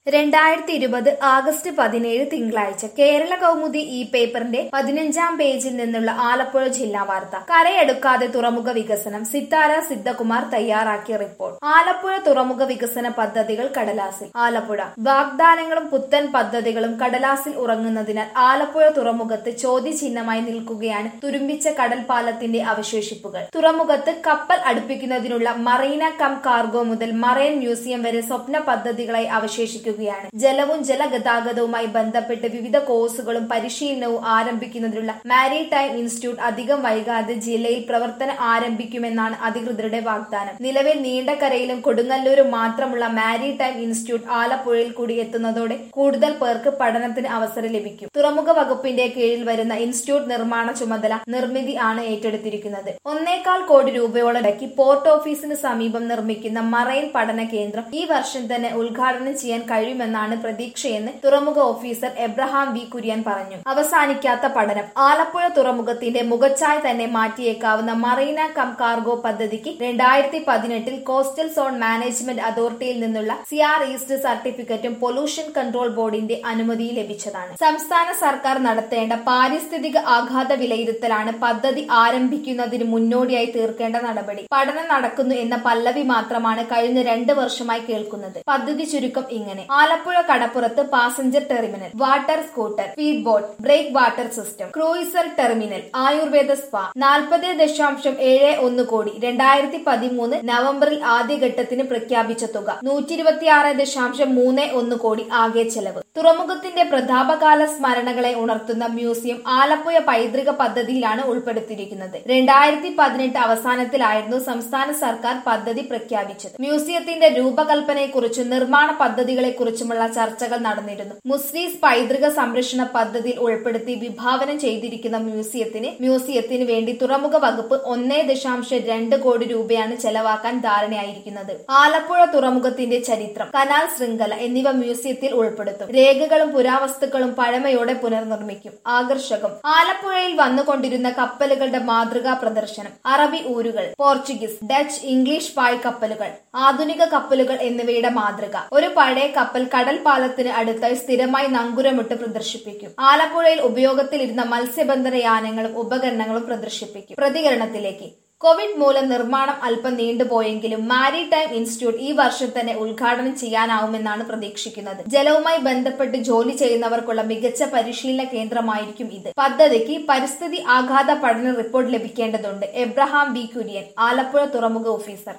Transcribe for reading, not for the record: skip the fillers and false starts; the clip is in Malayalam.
2020 ആഗസ്റ്റ് 17 തിങ്കളാഴ്ച കേരള കൗമുദി ഈ പേപ്പറിന്റെ 15-ാം പേജിൽ നിന്നുള്ള ആലപ്പുഴ ജില്ലാ വാർത്ത. കരയെടുക്കാതെ തുറമുഖ വികസനം. സിത്താര സിദ്ധകുമാർ തയ്യാറാക്കിയ റിപ്പോർട്ട്. ആലപ്പുഴ തുറമുഖ വികസന പദ്ധതികൾ കടലാസിൽ. ആലപ്പുഴ വാഗ്ദാനങ്ങളും പുത്തൻ പദ്ധതികളും കടലാസിൽ ഉറങ്ങുന്നതിനാൽ ആലപ്പുഴ തുറമുഖത്ത് ചോദ്യചിഹ്നമായി നിൽക്കുകയാണ് തുരുമ്പിച്ച കടൽപ്പാലത്തിന്റെ അവശേഷിപ്പുകൾ. തുറമുഖത്ത് കപ്പൽ അടുപ്പിക്കുന്നതിനുള്ള മറീന കം കാർഗോ മുതൽ മറൈൻ മ്യൂസിയം വരെ സ്വപ്ന പദ്ധതികളായി അവശേഷിക്കുന്നു. ജലവും ജലഗതാഗതവുമായി ബന്ധപ്പെട്ട് വിവിധ കോഴ്സുകളും പരിശീലനവും ആരംഭിക്കുന്നതിനുള്ള മാരിടൈം ഇൻസ്റ്റിറ്റ്യൂട്ട് അധികം വൈകാതെ ജില്ലയിൽ പ്രവർത്തനം ആരംഭിക്കുമെന്നാണ് അധികൃതരുടെ വാഗ്ദാനം. നിലവിൽ നീണ്ടകരയിലും കൊടുങ്ങല്ലൂരും മാത്രമുള്ള മാരിടൈം ഇൻസ്റ്റിറ്റ്യൂട്ട് ആലപ്പുഴയിൽ കൂടി എത്തുന്നതോടെ കൂടുതൽ പേർക്ക് പഠനത്തിന് അവസരം ലഭിക്കും. തുറമുഖ വകുപ്പിന്റെ കീഴിൽ വരുന്ന ഇൻസ്റ്റിറ്റ്യൂട്ട് നിർമ്മാണ ചുമതല നിർമ്മിതി ആണ് ഏറ്റെടുത്തിരിക്കുന്നത്. 1.25 കോടി രൂപയോളം മുടക്കി പോർട്ട് ഓഫീസിന് സമീപം നിർമ്മിക്കുന്ന മറൈൻ പഠന കേന്ദ്രം ഈ വർഷം തന്നെ ഉദ്ഘാടനം ചെയ്യാൻ കഴിയുമെന്നാണ് പ്രതീക്ഷയെന്ന് തുറമുഖ ഓഫീസർ എബ്രഹാം വി കുര്യൻ പറഞ്ഞു. അവസാനിക്കാത്ത പഠനം. ആലപ്പുഴ തുറമുഖത്തിന്റെ മുഖച്ഛായ തന്നെ മാറ്റിയേക്കാവുന്ന മറീന കം കാർഗോ പദ്ധതിക്ക് 2018 കോസ്റ്റൽ സോൺ മാനേജ്മെന്റ് അതോറിറ്റിയിൽ നിന്നുള്ള CR ഈസ്റ്റ് സർട്ടിഫിക്കറ്റും പൊല്യൂഷൻ കൺട്രോൾ ബോർഡിന്റെ അനുമതിയും ലഭിച്ചതാണ്. സംസ്ഥാന സർക്കാർ നടത്തേണ്ട പാരിസ്ഥിതിക ആഘാത വിലയിരുത്തലാണ് പദ്ധതി ആരംഭിക്കുന്നതിന് മുന്നോടിയായി തീർക്കേണ്ട നടപടി. പഠനം നടക്കുന്നു എന്ന പല്ലവി മാത്രമാണ് കഴിഞ്ഞ 2 വർഷമായി കേൾക്കുന്നത്. പദ്ധതി ചുരുക്കം ഇങ്ങനെ: ആലപ്പുഴ കടപ്പുറത്ത് passenger terminal, water scooter, speed boat, breakwater system, cruiser terminal, ayurveda spa. 40.71 crore 2013 നവംബറിൽ ആദ്യഘട്ടത്തിന് പ്രഖ്യാപിച്ച തുക. 126.31 കോടി ആകെ ചെലവ്. തുറമുഖത്തിന്റെ പ്രതാപകാല സ്മരണകളെ ഉണർത്തുന്ന മ്യൂസിയം ആലപ്പുഴ പൈതൃക പദ്ധതിയിലാണ് ഉൾപ്പെടുത്തിയിരിക്കുന്നത്. 2018 അവസാനത്തിലായിരുന്നു സംസ്ഥാന സർക്കാർ പദ്ധതി പ്രഖ്യാപിച്ചത്. മ്യൂസിയത്തിന്റെ രൂപകൽപ്പനയെക്കുറിച്ചും നിർമ്മാണ പദ്ധതികളെക്കുറിച്ചുമുള്ള ചർച്ചകൾ നടന്നിരുന്നു. മുസ്രീസ് പൈതൃക സംരക്ഷണ പദ്ധതിയിൽ ഉൾപ്പെടുത്തി വിഭാവനം ചെയ്തിരിക്കുന്ന മ്യൂസിയത്തിന് വേണ്ടി തുറമുഖ വകുപ്പ് 1.2 കോടി രൂപയാണ് ചെലവാക്കാൻ ധാരണയായിരിക്കുന്നത്. ആലപ്പുഴ തുറമുഖത്തിന്റെ ചരിത്രം, കനാൽ ശൃംഖല എന്നിവ മ്യൂസിയത്തിൽ ഉൾപ്പെടുത്തും. രേഖകളും പുരാവസ്തുക്കളും പഴമയോടെ പുനർനിർമ്മിക്കും. ആകർഷകം: ആലപ്പുഴയിൽ വന്നുകൊണ്ടിരുന്ന കപ്പലുകളുടെ മാതൃകാ പ്രദർശനം. അറബി ഊരുകൾ, പോർച്ചുഗീസ്, ഡച്ച്, ഇംഗ്ലീഷ് പായ് കപ്പലുകൾ, ആധുനിക കപ്പലുകൾ എന്നിവയുടെ മാതൃക. ഒരു പഴയ കപ്പൽ കടൽ പാലത്തിന് അടുത്തായി സ്ഥിരമായി നങ്കുരമിട്ട് പ്രദർശിപ്പിക്കും. ആലപ്പുഴയിൽ ഉപയോഗത്തിലിരുന്ന മത്സ്യബന്ധന യാനങ്ങളും ഉപകരണങ്ങളും പ്രദർശിപ്പിക്കും. പ്രതികരണത്തിലേക്ക്. കോവിഡ് മൂലം നിർമ്മാണം അല്പം നീണ്ടുപോയെങ്കിലും മാരിടൈം ഇൻസ്റ്റിറ്റ്യൂട്ട് ഈ വർഷം തന്നെ ഉദ്ഘാടനം ചെയ്യാനാവുമെന്നാണ് പ്രതീക്ഷിക്കുന്നത്. ജലവുമായി ബന്ധപ്പെട്ട് ജോലി ചെയ്യുന്നവർക്കുള്ള മികച്ച പരിശീലന കേന്ദ്രമായിരിക്കും ഇത്. പദ്ധതിക്ക് പരിസ്ഥിതി ആഘാത പഠന റിപ്പോർട്ട് ലഭിക്കേണ്ടതുണ്ട്. എബ്രഹാം വി കുര്യൻ, ആലപ്പുഴ തുറമുഖ ഓഫീസർ.